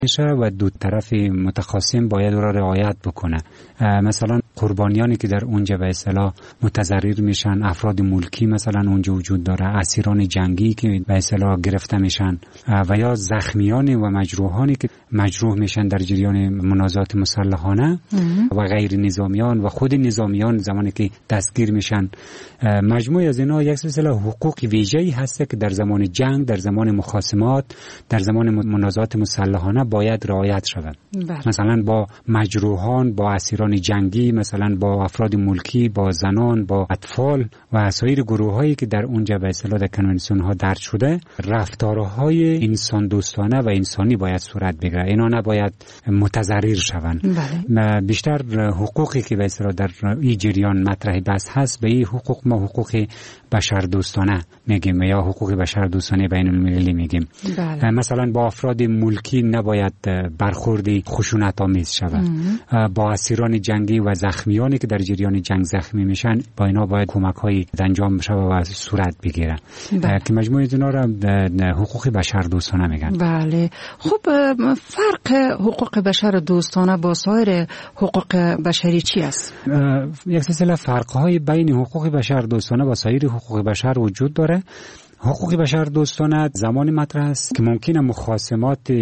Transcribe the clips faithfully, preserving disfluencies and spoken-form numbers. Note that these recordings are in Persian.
میشه و دو طرف متخاصم باید او را رعایت بکنه. مثلا قربانیانی که در اونجا به اصطلاح متضرر میشن، افراد ملکی مثلا اونجا وجود داره، اسیران جنگی که به اصطلاح گرفته میشن و یا زخمیان و مجروحانی که مجروح میشن در جریان منازعات مسلحانه و غیر نظامیان و خود نظامیان زمانی که دستگیر میشن. مجموع از اینا یک سلسله حقوق ویژه‌ای هست که در زمان جنگ، در زمان مخاصمات، در زمان منازعات مسلحانه باید رعایت شود. مثلا با مجروحان، با اسیران جنگی، مثلا با افراد ملکی، با زنان، با اطفال و سایر گروه‌هایی که در اونجا به اصطلاح در کنوانسیون‌ها درج شده، رفتارهای انسان دوستانه و انسانی باید صورت بگیره. اینا نباید متضرر شوند. بله. بیشتر حقوقی که به اصطلاح در این جریان مطرح بحث هست، به این حقوق ما حقوق بشر دوستانه میگیم یا حقوق بشر دوستانه بین المللی میگیم. بله. مثلا با افراد ملکی نباید برخورد خشونت آمیز شود. با اسیران جنگی و زخمیانی که در جریان جنگ زخمی میشن، با اینا باید کمک‌های انجام بشه و صورت بگیره. بله. که مجموعه اینا را حقوق بشر دوستانه میگن. بله. خب فرق حقوق بشر دوستانه با سایر حقوق بشری چی است؟ یک سلسله فرق‌های بین حقوق بشر دوستانه و سایر حقوق بشر وجود داره. حقوق بشر دوستانه زمانی مطرح است که ممکنه مخاصمات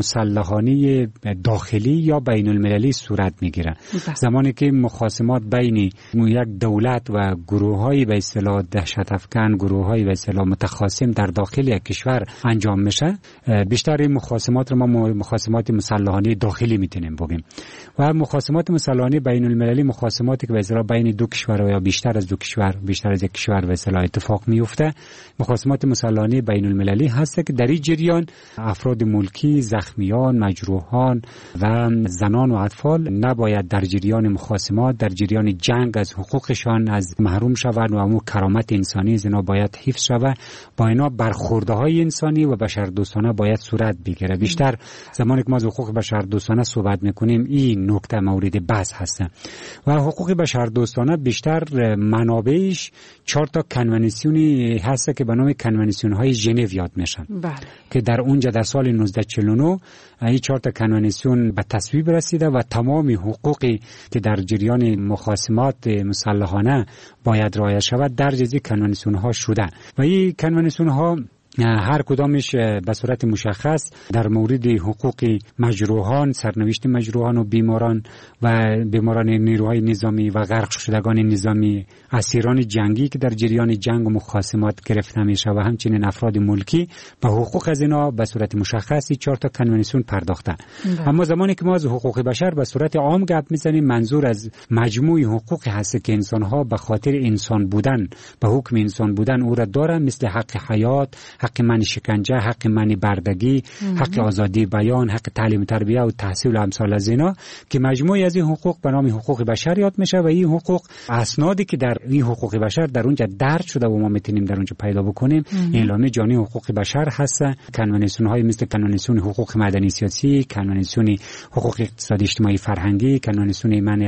مسلحانه داخلی یا بین المللی صورت میگیره. زمانی که مخاصمات بین یک دولت و گروه‌های به اصطلاح دهشت افکن، گروه‌های به اصطلاح متخاصم در داخل یک کشور انجام میشه، بیشتر این مخاصمات رو ما مخاصمات مسلحانه داخلی میتونیم بگیم. و مخاصمات مسلحانه بین المللی مخاصماتی که به اصطلاح بین دو کشور یا بیشتر از دو کشور، بیشتر از یک کشور به اصطلاح اتفاق میفته. مخاصمات مسلحانه بین المللی هست که در این جریان افراد ملکی، زخمیان، مجروحان و زنان و اطفال نباید در جریان مخاصمات، در جریان جنگ از حقوقشان از محروم شوند و امو کرامت انسانی از اینا باید حفظ شود. با اینا برخوردهای انسانی و بشر دوستانه باید صورت بگیره. بیشتر زمانی که ما از حقوق بشر دوستانه صحبت میکنیم این نکته مورد بحث هست. و حقوق بشر دوستانه بیشتر منابعش چهار تا کنوانسیونی هست که به نام کنوانسیون های ژنو یاد میشن. بله. که در اونجا در سال نوزده چهل و نه این چهار تا کنوانسیون به تصویب رسیده و تمام حقوقی که در جریان مخاصمات مسلحانه باید رعایت شود در جزء کنوانسیون ها شده. و این کنوانسیون ها هر کدامش به صورت مشخص در مورد حقوق مجروحان، سرنوشت مجروحان و بیماران و بیماران نیروهای نظامی و غرق شدگان نظامی، اسیران جنگی که در جریان جنگ و مخاصمات گرفته میشه و همچنین افراد ملکی به حقوق از اینا به صورت مشخصی چهار تا کنوانسیون پرداخته. اما زمانی که ما از حقوق بشر به صورت عام گپ میزنیم، منظور از مجموع حقوقی هست که انسان ها به خاطر انسان بودن، به حکم انسان بودن او را دارن، مثل حق حیات، حق معنی شکنجه، حق معنی بردگی، حق آزادی بیان، حق تعلیم تربیه و تحصیل و امثال از اینا، که مجموعی از این حقوق به نام حقوق بشر یاد میشه. و این حقوق اسنادی که در این حقوق بشر در اونجا درج شده و ما میتونیم در اونجا پیدا بکنیم، اعلامیه جهانی حقوق بشر هست، کنوانسیون های مثل کنوانسیون حقوق مدنی سیاسی، کنوانسیون حقوق اقتصادی اجتماعی فرهنگی، کنوانسیون معنی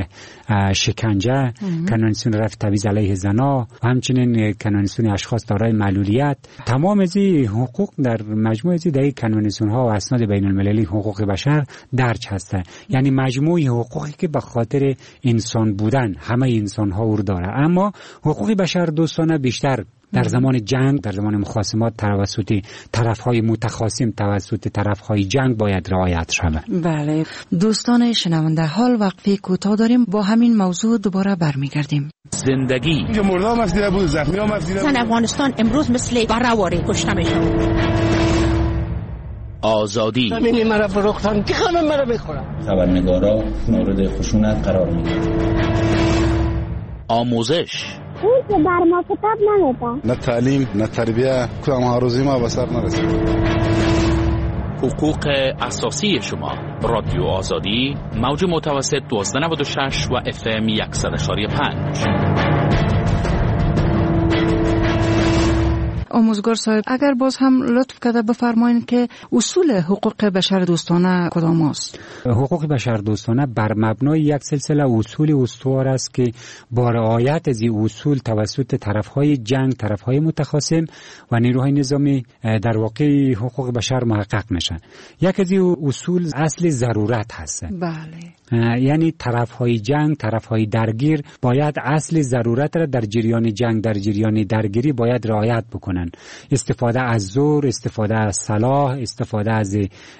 شکنجه، کنوانسیون رفع تبعیض علیه زنان و همچنین کنوانسیون اشخاص دارای معلولیت. تمام از حقوق در مجموعه از این کنوانسیون ها و اسناد بین المللی حقوق بشر درج هسته. یعنی مجموعه حقوقی که به خاطر انسان بودن همه انسان ها رو داره. اما حقوق بشر دوستانه بیشتر در زمان جنگ، در زمان مخاصمات توسط طرف‌های متخاصم، توسط طرف‌های جنگ باید رعایت شود. بله دوستان شنونده، حال وقفه کوتاه داریم، با همین موضوع دوباره برمیگردیم. زندگی که مردم مفیده بود، زخمی ها مفیده بود. زن افغانستان امروز مثل برهواری کشته میشن. آزادی زمینی مرا فروختن که خانم مرا بخورم. خبرنگارا مورد خشونت قرار میگیرن. آموزش اون که بر ما کتاب نمیده، نه تعلیم نه تربیه، کدام هاروزی ما به سر نرسید. حقوق اساسی شما. رادیو آزادی، موج متوسط دوازده نود و شش و اف ام صد و پنج. آموزگار صاحب اگر باز هم لطف کرده بفرمایید که اصول حقوق بشر دوستانه کدام است؟ حقوق بشر دوستانه بر مبنای یک سلسله اصول استوار است که با رعایت از این اصول توسط طرفهای جنگ، طرفهای متخاصم و نیروهای نظامی در واقع حقوق بشر محقق میشن. یک از این اصول اصل ضرورت هست. بله. یعنی طرفهای جنگ، طرفهای درگیر باید اصل ضرورت را در جریان جنگ، در جریان درگیری باید رعایت بکنن. استفاده از زور، استفاده از سلاح، استفاده از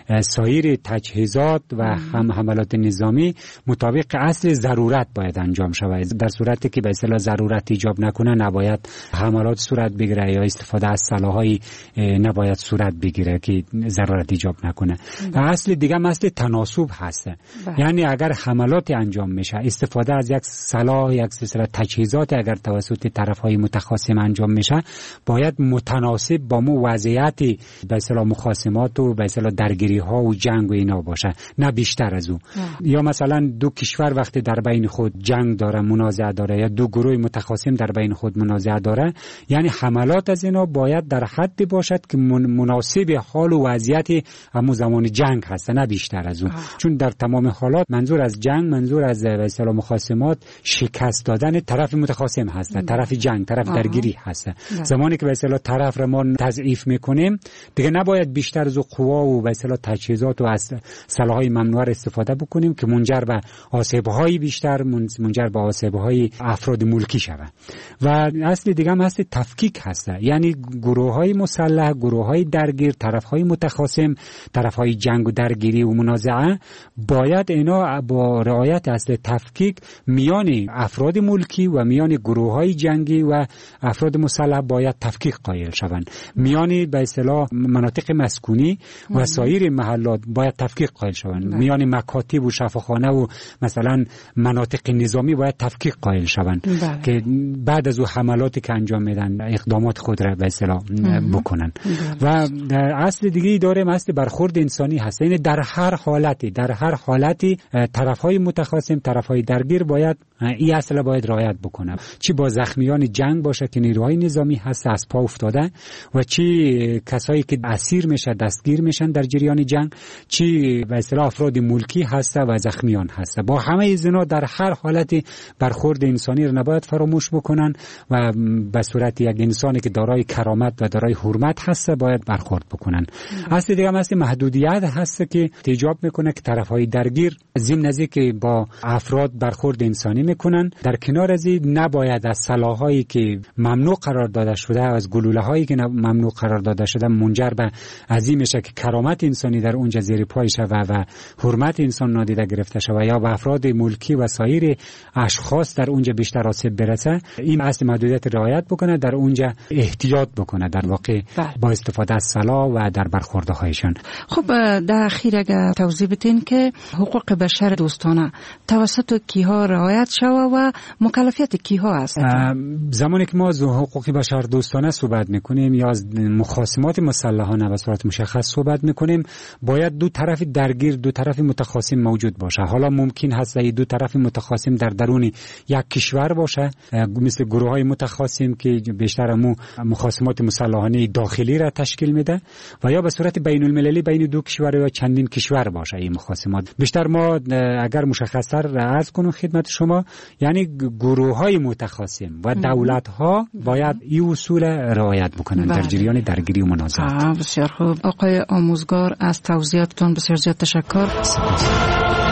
سایر تجهیزات و هم حملات نظامی مطابق اصل ضرورت باید انجام شود. در صورتی که به اصطلاح ضرورت ایجاب نکنه نباید حملات صورت بگیره یا استفاده از سلاح‌های نباید صورت بگیره که ضرورت ایجاب نکنه. و اصل دیگه اصل تناسب هست. یعنی اگر حملات انجام میشه، استفاده از یک سلاح، یک سلسله تجهیزات اگر توسط طرف‌های متخاصم انجام میشه، باید متناسب با مو وضعیت به اصطلاح مخاصمات و به اصطلاح درگیری‌ها و جنگ و اینا باشه، نه بیشتر از اون. یا مثلا دو کشور وقتی در بین خود جنگ داره، منازعه داره، یا دو گروه متخاصم در بین خود منازعه داره، یعنی حملات از اینا باید در حدی باشد که مناسب حال و وضعیت همون زمان جنگ هست، نه بیشتر از اون. چون در تمام حالات منظور از جنگ، منظور از به اصطلاح مخاصمات شکست دادن طرف متخاصم هست، طرف جنگ، طرف آه. درگیری هست. ده. زمانی که به اصطلاح طرف را ما تضعیف میکنیم دیگه نباید بیشتر از قوا و به اصطلاح تجهیزات و از سلاح‌های ممنوعه استفاده بکنیم که منجر به آسیب‌های بیشتر، منجر به آسیب‌های افراد ملکی شود. و اصل دیگه هم هست تفکیک هست، یعنی گروه‌های مسلح، گروه‌های درگیر، طرف‌های متخاصم، طرف‌های جنگ و درگیری و منازعه باید اینا با رعایت اصل تفکیک میان افراد ملکی و میان گروه‌های جنگی و افراد مسلح باید تفکیک قائل شوند. میان به اصطلاح مناطق مسکونی و سایر محلات باید تفکیک قائل شوند. میان مکاتب و شفاخانه و مثلا مناطق نظامی باید تفکیک قائل شوند که بعد از اون حملاتی که انجام میدن اقدامات خود را به اصطلاح بکنن. و اصل دیگه ای داره، اصل برخورد انسانی هست. یعنی در هر حالتی، در هر حالتی طرف‌های متخاصم، طرف‌های درگیر باید این اصل باید رعایت بکنه. چی با زخمیان جنگ باشه که نیروهای نظامی هست از پا افتاده، و چی کسایی که اسیر میشه، دستگیر میشن در جریان جنگ، چی به اصطلاح افراد ملکی هست و زخمیان هست. با همه اینا در هر حالتی برخورد انسانی رو نباید فراموش بکنن و به صورت یک انسانی که دارای کرامت و دارای حرمت هست باید برخورد بکنن. اصل دیگه هم اصل محدودیت هست که ایجاب میکنه که طرفهای درگیر ضمن از که با افراد برخورد انسانی میکنن، در کنار از این نباید از سلاحایی که ممنوع قرار داده شده، از گلوله‌هایی که ممنوع قرار داده شده منجر به عظیم میشه که کرامت انسانی در اونجا زیر پای شود و حرمت انسان نادیده گرفته شود یا به افراد ملکی و سایر اشخاص در اونجا بیشتر آسیب برسه. این اصل محدودیت رعایت بکنه، در اونجا احتیاط بکنه در واقع با استفاده از سلاح و در برخوردهایشان. خب در اخیر اگر توضیح بدین که حقوق بشر دوستانه توسط کیها رعایت شود و مکلفیت کیها است؟ زمانی که ما از حقوق بشر دوستانه صحبت میکنیم یا از مخاصمات مسلحانه به صورت مشخص صحبت میکنیم، باید دو طرف درگیر، دو طرف متخاصم موجود باشه. حالا ممکن هست دو طرف متخاصم در درون یک کشور باشه، مثل گروه‌های متخاصم که بیشتر مو مخاصمات مسلحانه داخلی را تشکیل میده، و یا به صورت بین المللی بین دو کشور یا چندین کشور باشه این مخاصمات. بیشتر ما اگر مشخص‌تر عرض کنم خدمت شما، یعنی گروه‌های متخاصم و دولت‌ها باید این اصول رعایت بکنن در جریان درگیری و منازعات. بسیار خوب. آقای آموزگار از توضیحاتتون بسیار زیاد تشکر.